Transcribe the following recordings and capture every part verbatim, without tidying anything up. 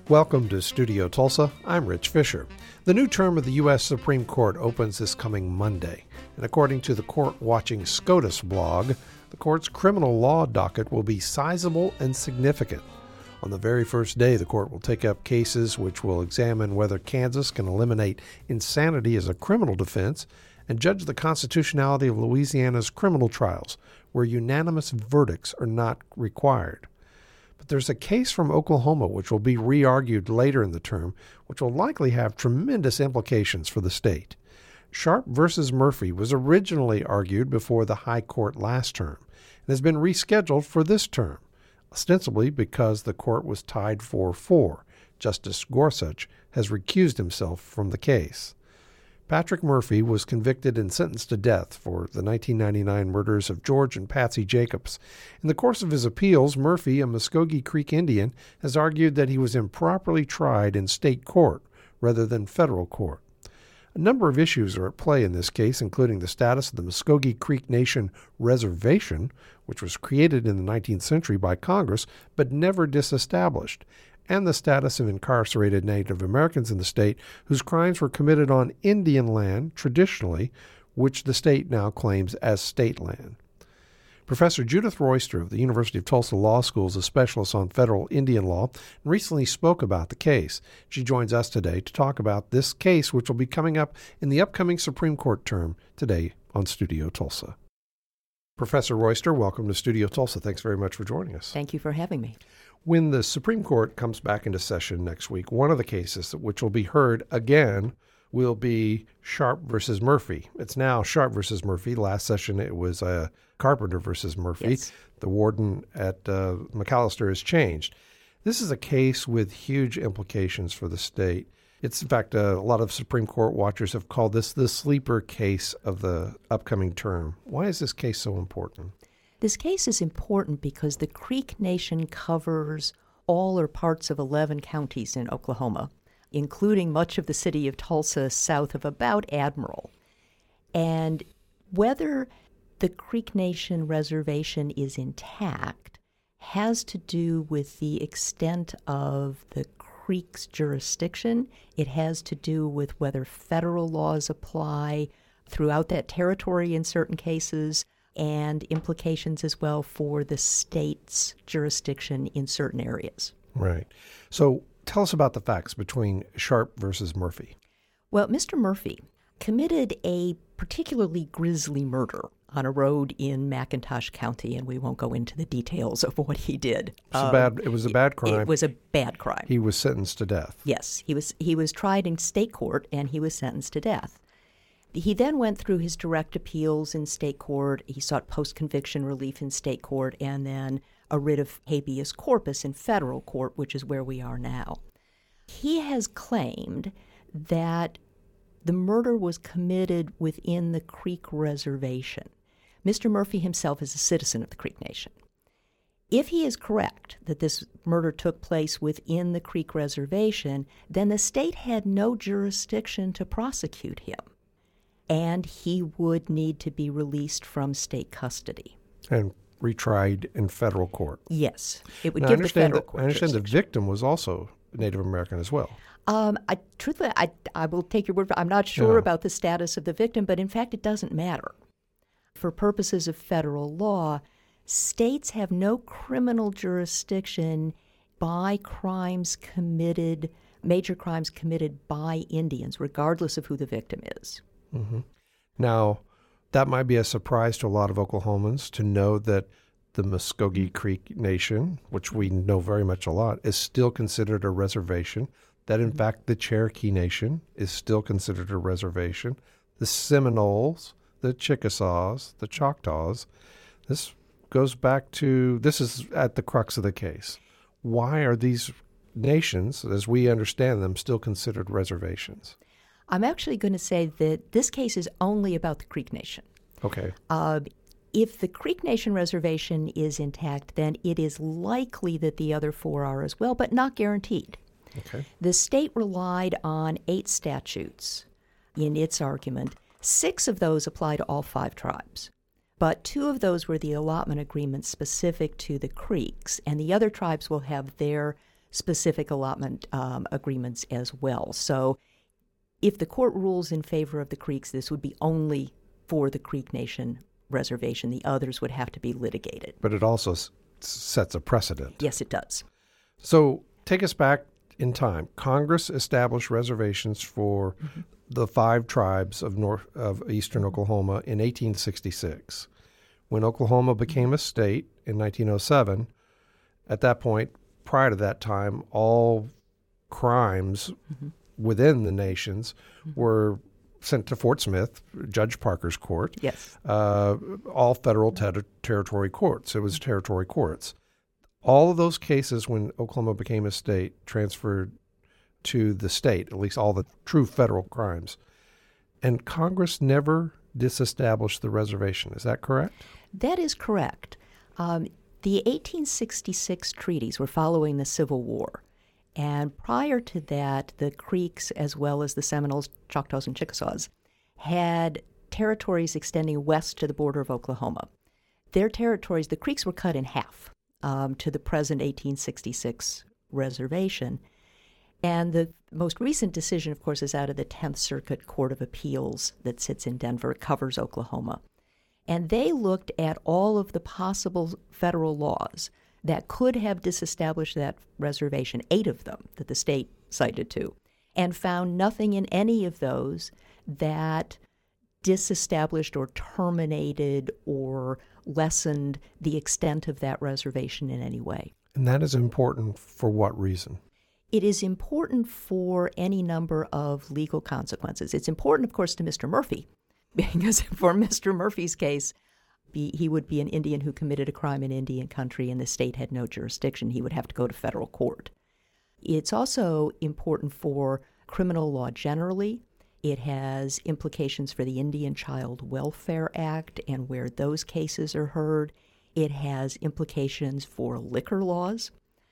Welcome to Studio Tulsa. I'm Rich Fisher. The new term of the U S Supreme Court opens this coming Monday, and according to the court-watching SCOTUS blog, the court's criminal law docket will be sizable and significant. On the very first day, the court will take up cases which will examine whether Kansas can eliminate insanity as a criminal defense and judge the constitutionality of Louisiana's criminal trials, where unanimous verdicts are not required. But there's a case from Oklahoma which will be re-argued later in the term, which will likely have tremendous implications for the state. Sharp versus Murphy was originally argued before the High Court last term and has been rescheduled for this term, ostensibly because the court was tied four four. Justice Gorsuch has recused himself from the case. Patrick Murphy was convicted and sentenced to death for the nineteen ninety-nine murders of George and Patsy Jacobs. In the course of his appeals, Murphy, a Muskogee Creek Indian, has argued that he was improperly tried in state court rather than federal court. A number of issues are at play in this case, including the status of the Muskogee Creek Nation Reservation, which was created in the nineteenth century by Congress but never disestablished, and the status of incarcerated Native Americans in the state whose crimes were committed on Indian land traditionally, which the state now claims as state land. Professor Judith Royster of the University of Tulsa Law School is a specialist on federal Indian law and recently spoke about the case. She joins us today to talk about this case, which will be coming up in the upcoming Supreme Court term today on Studio Tulsa. Professor Royster, welcome to Studio Tulsa. Thanks very much for joining us. Thank you for having me. When the Supreme Court comes back into session next week, one of the cases which will be heard again will be Sharp versus Murphy. It's now Sharp versus Murphy. Last session it was uh, Carpenter versus Murphy. Yes. The warden at uh, McAllister has changed. This is a case with huge implications for the state. It's, in fact, uh, a lot of Supreme Court watchers have called this the sleeper case of the upcoming term. Why is this case so important? This case is important because the Creek Nation covers all or parts of eleven counties in Oklahoma, including much of the city of Tulsa south of about Admiral. And whether the Creek Nation reservation is intact has to do with the extent of the Creek's jurisdiction. It has to do with whether federal laws apply throughout that territory in certain cases, and implications as well for the state's jurisdiction in certain areas. Right. So tell us about the facts between Sharp versus Murphy. Well, Mister Murphy committed a particularly grisly murder on a road in McIntosh County, and we won't go into the details of what he did. It was, um, a, bad, it was a bad crime. It was a bad crime. He was sentenced to death. Yes, he was, he was tried in state court, and he was sentenced to death. He then went through his direct appeals in state court. He sought post-conviction relief in state court and then a writ of habeas corpus in federal court, which is where we are now. He has claimed that the murder was committed within the Creek Reservation. Mister Murphy himself is a citizen of the Creek Nation. If he is correct that this murder took place within the Creek Reservation, then the state had no jurisdiction to prosecute him, and he would need to be released from state custody. And retried in federal court. Yes. It would now, give the federal that, court I understand the jurisdiction. victim was also Native American as well. Um, I, truthfully, I, I will take your word for it. I'm not sure Yeah. about the status of the victim, but in fact, it doesn't matter. For purposes of federal law, states have no criminal jurisdiction by crimes committed, major crimes committed by Indians, regardless of who the victim is. Mm-hmm. Now, that might be a surprise to a lot of Oklahomans to know that the Muskogee Creek Nation, which we know very much a lot, is still considered a reservation, that in fact the Cherokee Nation is still considered a reservation, the Seminoles, the Chickasaws, the Choctaws. This goes back to, this is at the crux of the case. Why are these nations, as we understand them, still considered reservations? I'm actually going to say that this case is only about the Creek Nation. Okay. Uh, if the Creek Nation reservation is intact, then it is likely that the other four are as well, but not guaranteed. Okay. The state relied on eight statutes in its argument. Six of those apply to all five tribes, but two of those were the allotment agreements specific to the Creeks, and the other tribes will have their specific allotment um, agreements as well. So if the court rules in favor of the Creeks, this would be only for the Creek Nation reservation. The others would have to be litigated. But it also s- sets a precedent. Yes, it does. So take us back in time. Congress established reservations for mm-hmm. the five tribes of north of eastern Oklahoma in eighteen sixty-six. When Oklahoma became a state in nineteen oh seven, at that point, prior to that time, all crimes mm-hmm. within the nations mm-hmm. were sent to Fort Smith, Judge Parker's court. Yes. Uh, all federal ter- territory courts. It was territory courts. All of those cases, when Oklahoma became a state, transferred to the state, at least all the true federal crimes. And Congress never disestablished the reservation. Is that correct? That is correct. Um, the eighteen sixty-six treaties were following the Civil War. And prior to that, the Creeks, as well as the Seminoles, Choctaws, and Chickasaws, had territories extending west to the border of Oklahoma. Their territories, the Creeks, were cut in half um, to the present eighteen sixty-six reservation. And the most recent decision, of course, is out of the tenth Circuit Court of Appeals that sits in Denver. It covers Oklahoma. And they looked at all of the possible federal laws that could have disestablished that reservation, eight of them that the state cited to, and found nothing in any of those that disestablished or terminated or lessened the extent of that reservation in any way. And that is important for what reason? It is important for any number of legal consequences. It's important, of course, to Mister Murphy, because for Mister Murphy's case, be, he would be an Indian who committed a crime in Indian country and the state had no jurisdiction. He would have to go to federal court. It's also important for criminal law generally. It has implications for the Indian Child Welfare Act and where those cases are heard. It has implications for liquor laws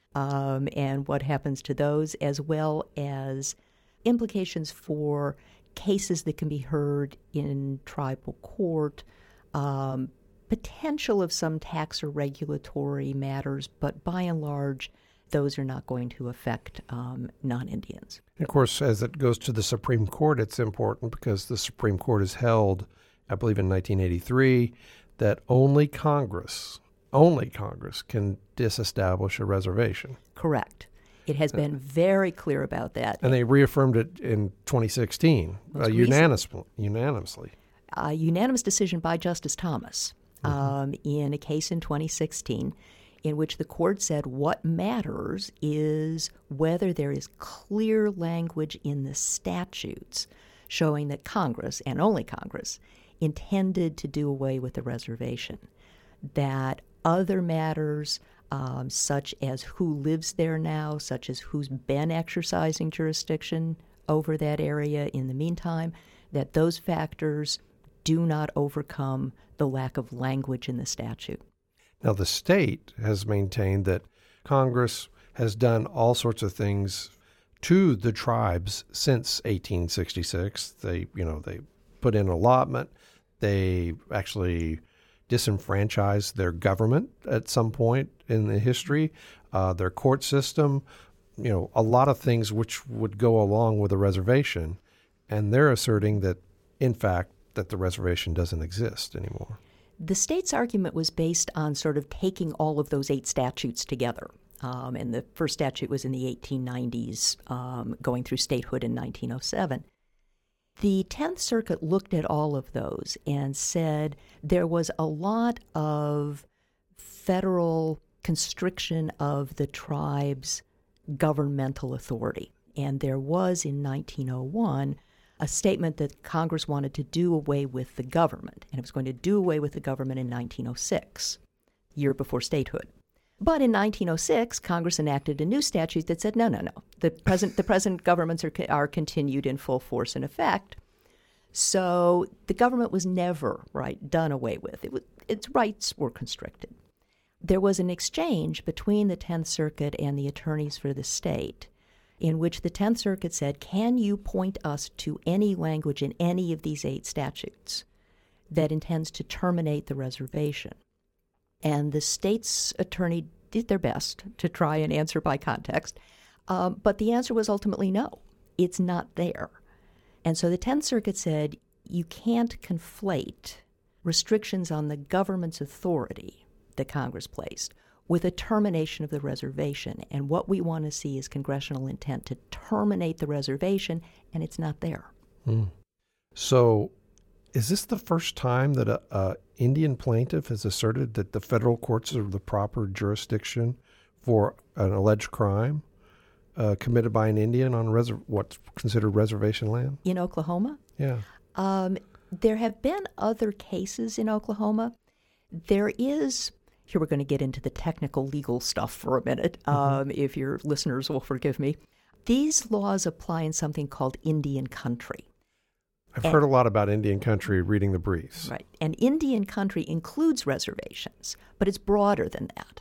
um, and what happens to those, as well as implications for cases that can be heard in tribal court, um, potential of some tax or regulatory matters, but by and large, those are not going to affect um, non-Indians. Of course, as it goes to the Supreme Court, it's important because the Supreme Court has held, I believe in nineteen eighty-three, that only Congress, only Congress can disestablish a reservation. Correct. It has been very clear about that. And they reaffirmed it in twenty sixteen, uh, unanimously. unanimously. A unanimous decision by Justice Thomas mm-hmm. um, in a case in twenty sixteen in which the court said what matters is whether there is clear language in the statutes showing that Congress, and only Congress, intended to do away with the reservation. That other matters, um, such as who lives there now, such as who's been exercising jurisdiction over that area in the meantime, that those factors do not overcome the lack of language in the statute. Now, the state has maintained that Congress has done all sorts of things to the tribes since eighteen sixty-six. They, you know, they put in allotment. They actually disenfranchised their government at some point in the history, uh, their court system, you know, a lot of things which would go along with a reservation. And they're asserting that, in fact, that the reservation doesn't exist anymore. The state's argument was based on sort of taking all of those eight statutes together. Um, and the first statute was in the eighteen nineties, um, going through statehood in nineteen oh seven. The tenth Circuit looked at all of those and said there was a lot of federal constriction of the tribe's governmental authority. And there was, in nineteen oh one, a statement that Congress wanted to do away with the government, and it was going to do away with the government in nineteen oh six, year before statehood. But in nineteen oh six, Congress enacted a new statute that said, no, no, no, the present the present governments are, are continued in full force and effect. So the government was never, right, done away with. It was, its rights were constricted. There was an exchange between the tenth Circuit and the attorneys for the state in which the tenth Circuit said, can you point us to any language in any of these eight statutes that intends to terminate the reservation? And the state's attorney did their best to try and answer by context, um, but the answer was ultimately no. It's not there. And so the Tenth Circuit said you can't conflate restrictions on the government's authority that Congress placed with a termination of the reservation. And what we want to see is congressional intent to terminate the reservation, and it's not there. Mm. So is this the first time that a, a Indian plaintiff has asserted that the federal courts are the proper jurisdiction for an alleged crime uh, committed by an Indian on reser- what's considered reservation land? In Oklahoma? Yeah. Um, there have been other cases in Oklahoma. There is... Here we're going to get into the technical legal stuff for a minute, mm-hmm. um, if your listeners will forgive me. These laws apply in something called Indian country. I've and, heard a lot about Indian country reading the briefs. Right. And Indian country includes reservations, but it's broader than that.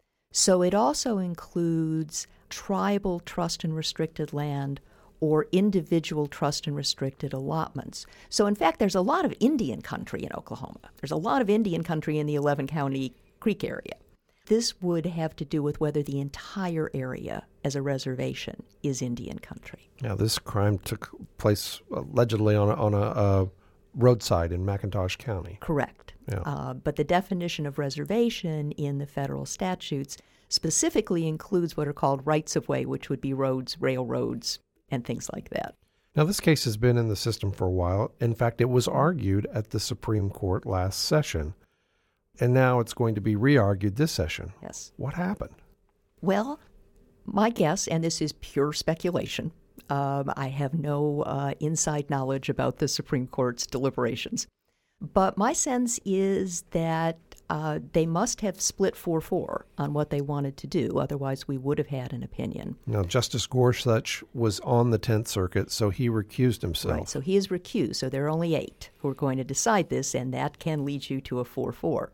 So it also includes tribal trust and restricted land or individual trust and restricted allotments. So in fact, there's a lot of Indian country in Oklahoma. There's a lot of Indian country in the eleven county Creek area. This would have to do with whether the entire area as a reservation is Indian country. Now, this crime took place allegedly on a, on a, a roadside in McIntosh County. Correct. Yeah. Uh, but the definition of reservation in the federal statutes specifically includes what are called rights-of-way, which would be roads, railroads, and things like that. Now, this case has been in the system for a while. In fact, it was argued at the Supreme Court last session. And now it's going to be re-argued this session. Yes. What happened? Well, my guess, and this is pure speculation, um, I have no uh, inside knowledge about the Supreme Court's deliberations, but my sense is that uh, they must have split four four on what they wanted to do. Otherwise, we would have had an opinion. Now, Justice Gorsuch was on the Tenth Circuit, so he recused himself. Right, so he is recused. So there are only eight who are going to decide this, and that can lead you to a four four.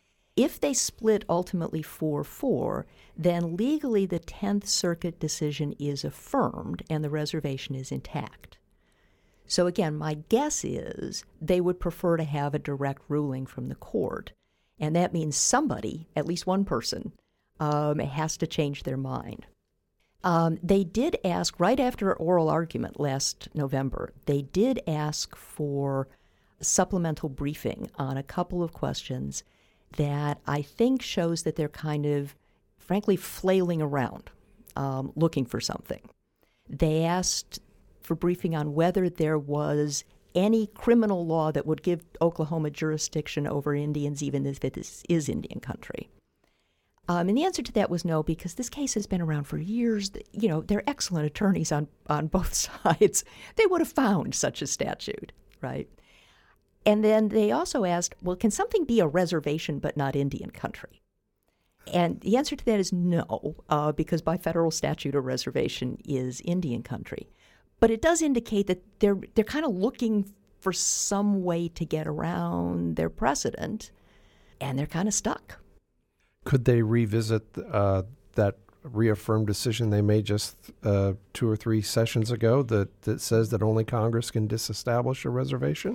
If they split ultimately four four, then legally the Tenth Circuit decision is affirmed and the reservation is intact. So again, my guess is they would prefer to have a direct ruling from the court, and that means somebody, at least one person, um, has to change their mind. Um, they did ask, right after an oral argument last November, they did ask for supplemental briefing on a couple of questions that I think shows that they're kind of, frankly, flailing around, um, looking for something. They asked for briefing on whether there was any criminal law that would give Oklahoma jurisdiction over Indians, even if it is, is Indian country. Um, and the answer to that was no, because this case has been around for years. You know, they're excellent attorneys on, on both sides. They would have found such a statute, right? And then they also asked, well, can something be a reservation but not Indian country? And the answer to that is no, uh, because by federal statute, a reservation is Indian country. But it does indicate that they're they're kind of looking for some way to get around their precedent, and they're kind of stuck. Could they revisit uh, that reaffirmed decision they made just uh, two or three sessions ago that, that says that only Congress can disestablish a reservation?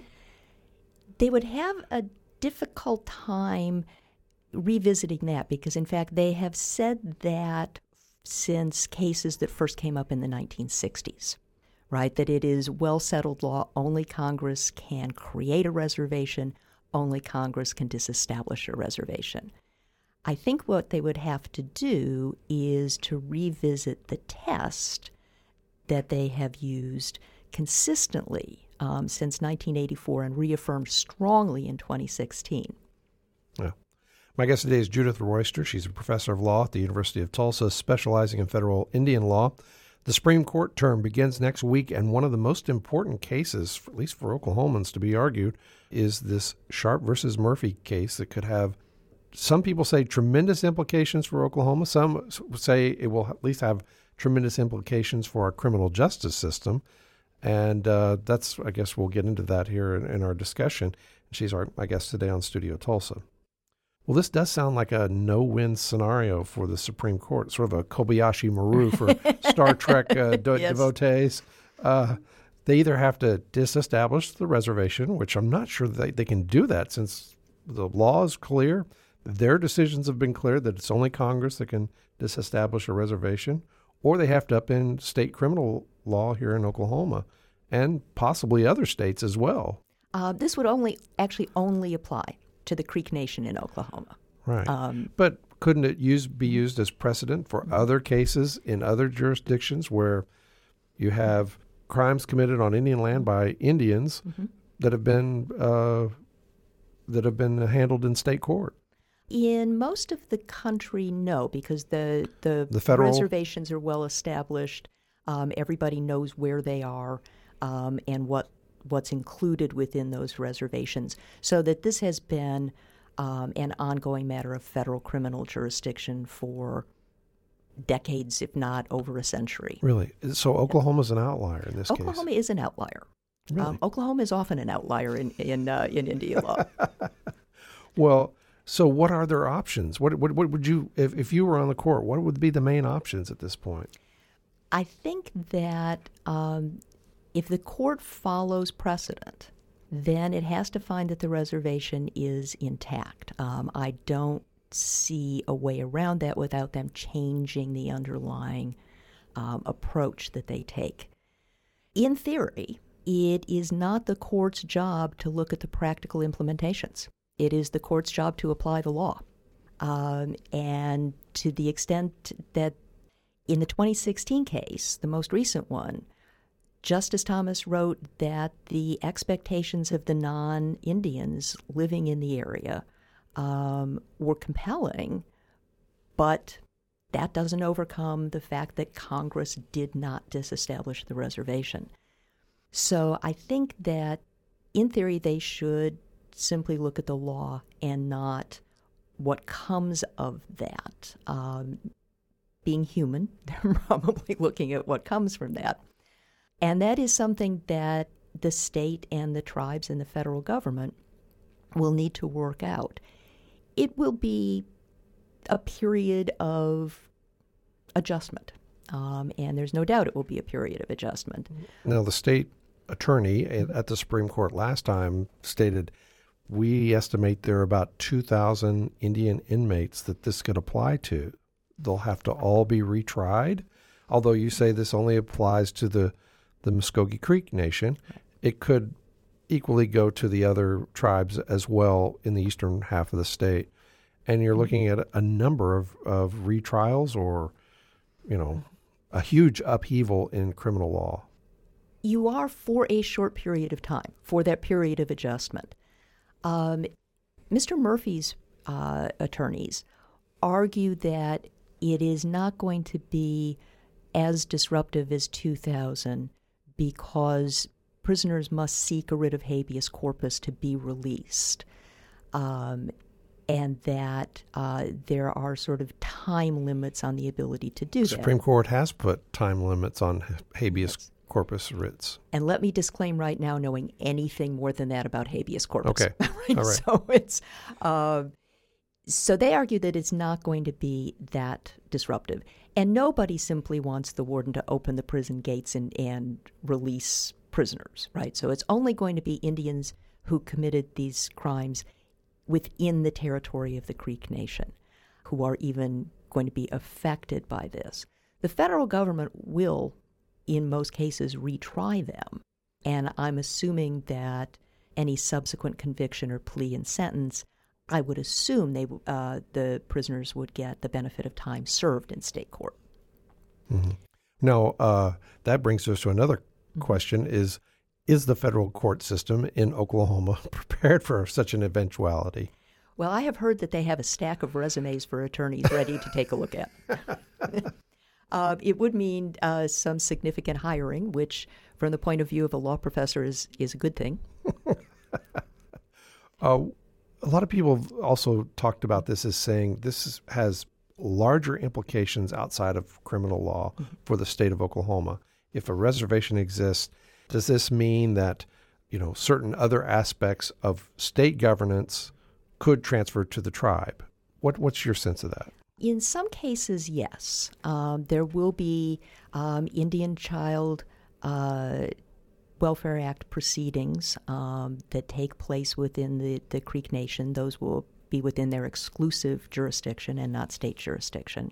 They would have a difficult time revisiting that because, in fact, they have said that since cases that first came up in the nineteen sixties, right? That it is well-settled law. Only Congress can create a reservation. Only Congress can disestablish a reservation. I think what they would have to do is to revisit the test that they have used consistently Um, since nineteen eighty-four and reaffirmed strongly in twenty sixteen. Yeah. My guest today is Judith Royster. She's a professor of law at the University of Tulsa, specializing in federal Indian law. The Supreme Court term begins next week, and one of the most important cases, at least for Oklahomans to be argued, is this Sharp versus Murphy case that could have, some people say, tremendous implications for Oklahoma. Some say it will at least have tremendous implications for our criminal justice system. And uh, that's, I guess we'll get into that here in, in our discussion. She's our, my guest today on Studio Tulsa. Well, this does sound like a no-win scenario for the Supreme Court, sort of a Kobayashi Maru for Star Trek uh, de- yes. devotees. Uh, they either have to disestablish the reservation, which I'm not sure they, they can do that since the law is clear their decisions have been clear that it's only Congress that can disestablish a reservation, or they have to upend state criminal law here in Oklahoma and possibly other states as well. Uh, this would only actually only apply to the Creek Nation in Oklahoma. Right. Um, but couldn't it use, be used as precedent for other cases in other jurisdictions where you have crimes committed on Indian land by Indians mm-hmm. that have been uh, that have been handled in state court? In most of the country, no, because the the, the federal reservations are well established. Um, everybody knows where they are um, and what what's included within those reservations. So that this has been um, an ongoing matter of federal criminal jurisdiction for decades, if not over a century. Really? So Oklahoma's an outlier in this Oklahoma case? Oklahoma is an outlier. Really? Um, Oklahoma is often an outlier in in, uh, in Indian law. Well, so what are their options? What, what what would you, if, if you were on the court, what would be the main options at this point? I think that um, if the court follows precedent, then it has to find that the reservation is intact. Um, I don't see a way around that without them changing the underlying um, approach that they take. In theory, it is not the court's job to look at the practical implementations. It is the court's job to apply the law. Um, and to the extent that in the twenty sixteen case, the most recent one, Justice Thomas wrote that the expectations of the non-Indians living in the area um, were compelling, but that doesn't overcome the fact that Congress did not disestablish the reservation. So I think that, in theory, they should simply look at the law and not what comes of that. Um, being human, they're probably looking at what comes from that. And that is something that the state and the tribes and the federal government will need to work out. It will be a period of adjustment, um, and there's no doubt it will be a period of adjustment. Now, the state attorney at the Supreme Court last time stated, we estimate there are about two thousand Indian inmates that this could apply to. They'll have to all be retried. Although you say this only applies to the, the Muskogee Creek Nation, it could equally go to the other tribes as well in the eastern half of the state. And you're looking at a number of, of retrials or, you know, a huge upheaval in criminal law. You are for a short period of time, for that period of adjustment. Um, Mister Murphy's uh, attorneys argue that it is not going to be as disruptive as two thousand because prisoners must seek a writ of habeas corpus to be released, um, and that uh, there are sort of time limits on the ability to do the that. The Supreme Court has put time limits on habeas yes. corpus writs. And let me disclaim right now, knowing anything more than that about habeas corpus. Okay. right? All right. So it's uh, so they argue that it's not going to be that disruptive, and nobody simply wants the warden to open the prison gates and, and release prisoners, right? So it's only going to be Indians who committed these crimes within the territory of the Creek Nation who are even going to be affected by this. The federal government will, in most cases, retry them. And I'm assuming that any subsequent conviction or plea and sentence, I would assume they uh, the prisoners would get the benefit of time served in state court. Mm-hmm. Now, uh, that brings us to another mm-hmm. question, is, is the federal court system in Oklahoma prepared for such an eventuality? Well, I have heard that they have a stack of resumes for attorneys ready to take a look at. Uh, it would mean uh, some significant hiring, which, from the point of view of a law professor, is, is a good thing. uh, a lot of people have also talked about this as saying this is, has larger implications outside of criminal law mm-hmm. for the state of Oklahoma. If a reservation exists, does this mean that, you know, certain other aspects of state governance could transfer to the tribe? What what's your sense of that? In some cases, yes. Um, there will be um, Indian Child uh, Welfare Act proceedings um, that take place within the, the Creek Nation. Those will be within their exclusive jurisdiction and not state jurisdiction.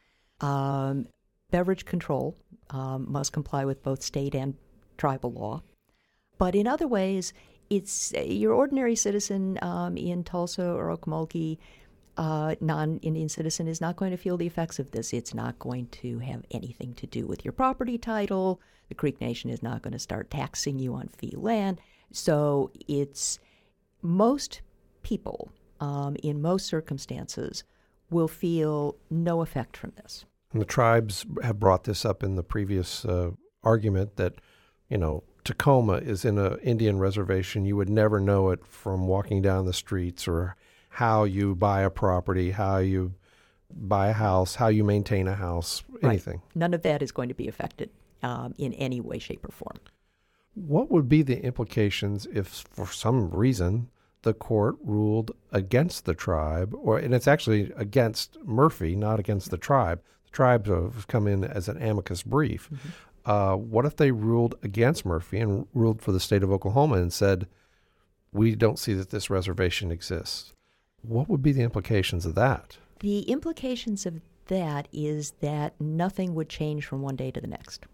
Um, beverage control um, must comply with both state and tribal law. But in other ways, it's your ordinary citizen um, in Tulsa or Okmulgee, uh, non-Indian citizen, is not going to feel the effects of this. It's not going to have anything to do with your property title. The Creek Nation is not going to start taxing you on fee land. So it's most people um, in most circumstances will feel no effect from this. And the tribes have brought this up in the previous uh, argument that, you know, Tacoma is in an Indian reservation. You would never know it from walking down the streets, or how you buy a property, how you buy a house, how you maintain a house, anything. Right. None of that is going to be affected um, in any way, shape, or form. What would be the implications if, for some reason, the court ruled against the tribe, or and it's actually against Murphy, not against the tribe? The tribes have come in as an amicus brief. Mm-hmm. Uh, what if they ruled against Murphy and ruled for the state of Oklahoma and said, we don't see that this reservation exists? What would be the implications of that? The implications of that is that nothing would change from one day to the next.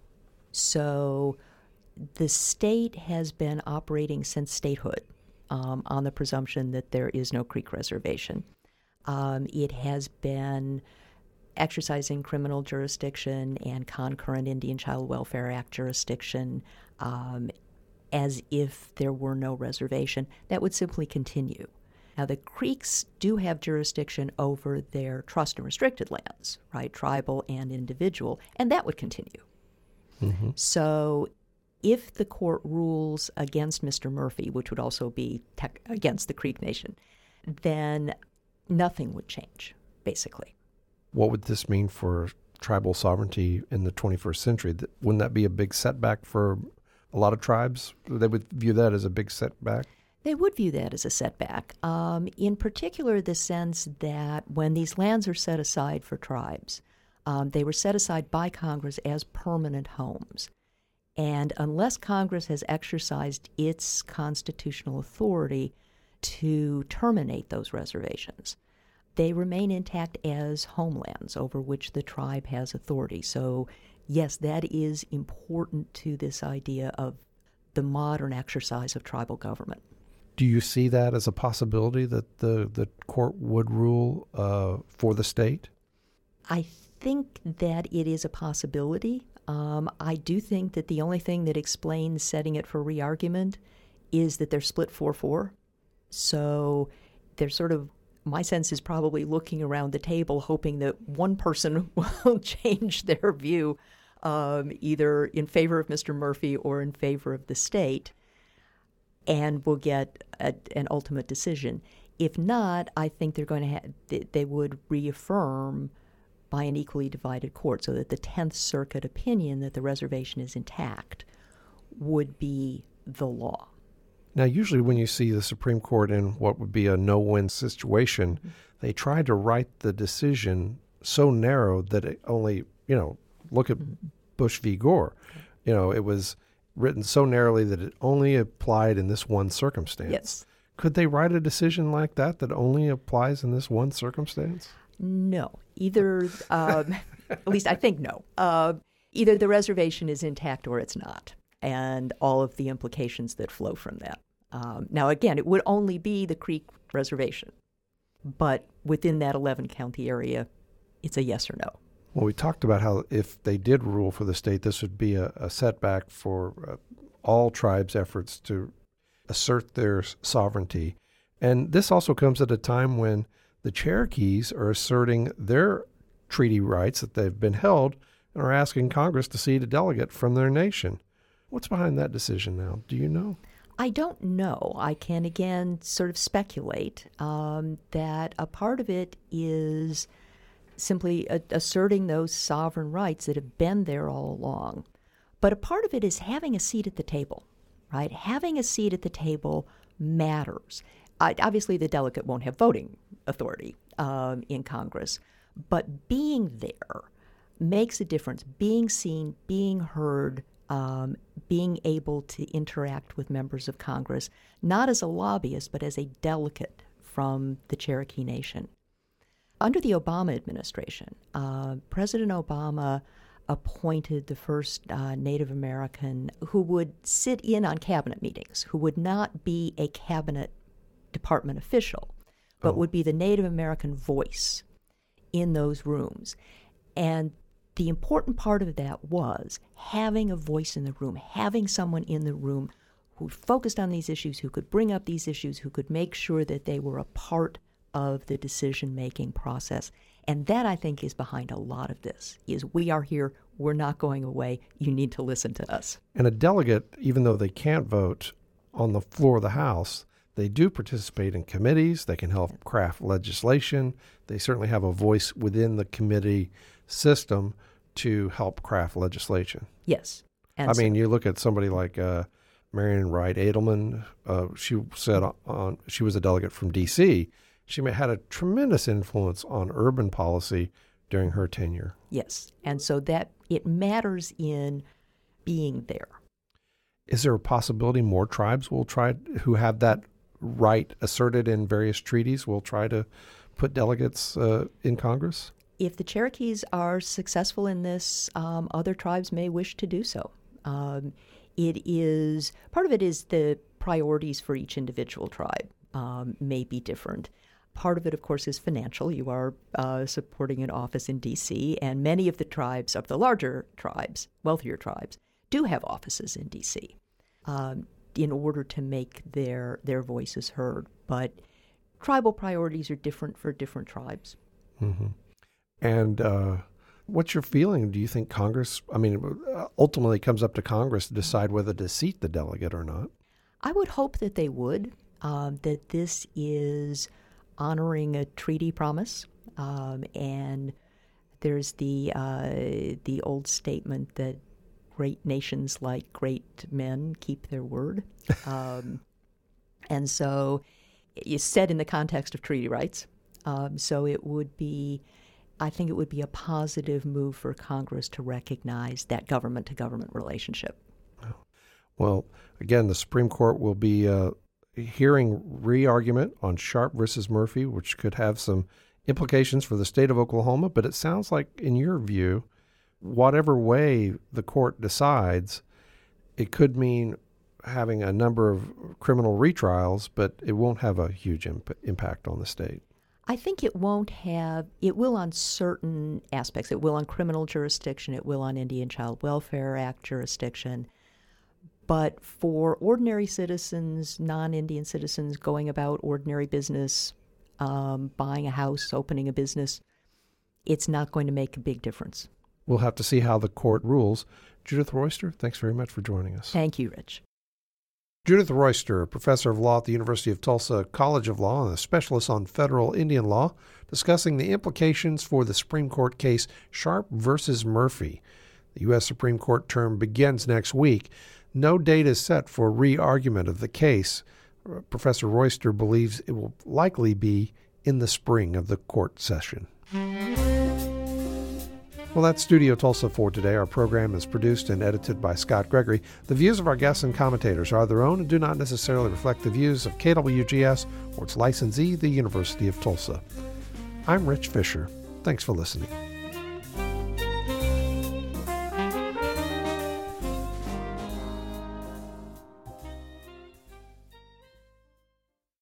So the state has been operating since statehood um, on the presumption that there is no Creek reservation. Um, it has been exercising criminal jurisdiction and concurrent Indian Child Welfare Act jurisdiction um, as if there were no reservation. That would simply continue. Now, the Creeks do have jurisdiction over their trust and restricted lands, right, tribal and individual, and that would continue. Mm-hmm. So if the court rules against Mister Murphy, which would also be tech- against the Creek Nation, then nothing would change, basically. What would this mean for tribal sovereignty in the twenty-first century? Wouldn't that be a big setback for a lot of tribes? They would view that as a big setback? They would view that as a setback. Um, in particular, the sense that when these lands are set aside for tribes, um, they were set aside by Congress as permanent homes. And unless Congress has exercised its constitutional authority to terminate those reservations, they remain intact as homelands over which the tribe has authority. So, yes, that is important to this idea of the modern exercise of tribal government. Do you see that as a possibility that the, the court would rule uh, for the state? I think that it is a possibility. Um, I do think that the only thing that explains setting it for re-argument is that they're split four four. So they're sort of, my sense is probably looking around the table hoping that one person will change their view um, either in favor of Mister Murphy or in favor of the state, and we'll get a, an ultimate decision. If not, I think they're going to ha- they would reaffirm by an equally divided court, so that the Tenth Circuit opinion that the reservation is intact would be the law. Now, usually when you see the Supreme Court in what would be a no-win situation, mm-hmm. they try to write the decision so narrow that it only, you know, look at mm-hmm. Bush v. Gore. Okay. You know, it was written so narrowly that it only applied in this one circumstance. Yes. Could they write a decision like that that only applies in this one circumstance? No. Either, um, at least I think no. Uh, either the reservation is intact or it's not, and all of the implications that flow from that. Um, now, again, it would only be the Creek Reservation, but within that eleven-county area, it's a yes or no. Well, we talked about how if they did rule for the state, this would be a, a setback for uh, all tribes' efforts to assert their sovereignty. And this also comes at a time when the Cherokees are asserting their treaty rights that they've been held and are asking Congress to seat a delegate from their nation. What's behind that decision now? Do you know? I don't know. I can, again, sort of speculate um, that a part of it is simply a- asserting those sovereign rights that have been there all along. But a part of it is having a seat at the table, right? Having a seat at the table matters. I, obviously, the delegate won't have voting authority um, in Congress, but being there makes a difference. Being seen, being heard, um, being able to interact with members of Congress, not as a lobbyist, but as a delegate from the Cherokee Nation. Under the Obama administration, uh, President Obama appointed the first uh, Native American who would sit in on cabinet meetings, who would not be a cabinet department official, but oh. would be the Native American voice in those rooms. And the important part of that was having a voice in the room, having someone in the room who focused on these issues, who could bring up these issues, who could make sure that they were a part of the decision-making process. And that, I think, is behind a lot of this, is we are here, we're not going away, you need to listen to us. And a delegate, even though they can't vote on the floor of the House, they do participate in committees, they can help craft legislation, they certainly have a voice within the committee system to help craft legislation. Yes. And I so, mean, you look at somebody like uh, Marian Wright Edelman, uh, she said on, she was a delegate from D C, she had a tremendous influence on urban policy during her tenure. Yes, and so that it matters in being there. Is there a possibility more tribes will try, who have that right asserted in various treaties, will try to put delegates uh, in Congress? If the Cherokees are successful in this, um, other tribes may wish to do so. Um, it is, part of it is the priorities for each individual tribe um, may be different. Part of it, of course, is financial. You are uh, supporting an office in D C, and many of the tribes, of the larger tribes, wealthier tribes, do have offices in D C um, in order to make their their voices heard. But tribal priorities are different for different tribes. Mm-hmm. And uh, what's your feeling? Do you think Congress, I mean, ultimately it comes up to Congress to decide whether to seat the delegate or not? I would hope that they would, um, that this is honoring a treaty promise, um, and there's the uh, the old statement that great nations, like great men, keep their word, um, and so it's said in the context of treaty rights. Um, so it would be, I think, it would be a positive move for Congress to recognize that government-to-government relationship. Well, again, the Supreme Court will be Uh, hearing re-argument on Sharp versus Murphy, which could have some implications for the state of Oklahoma. But it sounds like, in your view, whatever way the court decides, it could mean having a number of criminal retrials, but it won't have a huge imp- impact on the state. I think it won't have, it will on certain aspects. It will on criminal jurisdiction. It will on Indian Child Welfare Act jurisdiction. But for ordinary citizens, non-Indian citizens going about ordinary business, um, buying a house, opening a business, it's not going to make a big difference. We'll have to see how the court rules. Judith Royster, thanks very much for joining us. Thank you, Rich. Judith Royster, professor of law at the University of Tulsa College of Law and a specialist on federal Indian law, discussing the implications for the Supreme Court case Sharp versus Murphy. The U S Supreme Court term begins next week. No date is set for re-argument of the case. Professor Royster believes it will likely be in the spring of the court session. Well, that's Studio Tulsa for today. Our program is produced and edited by Scott Gregory. The views of our guests and commentators are their own and do not necessarily reflect the views of K W G S or its licensee, the University of Tulsa. I'm Rich Fisher. Thanks for listening.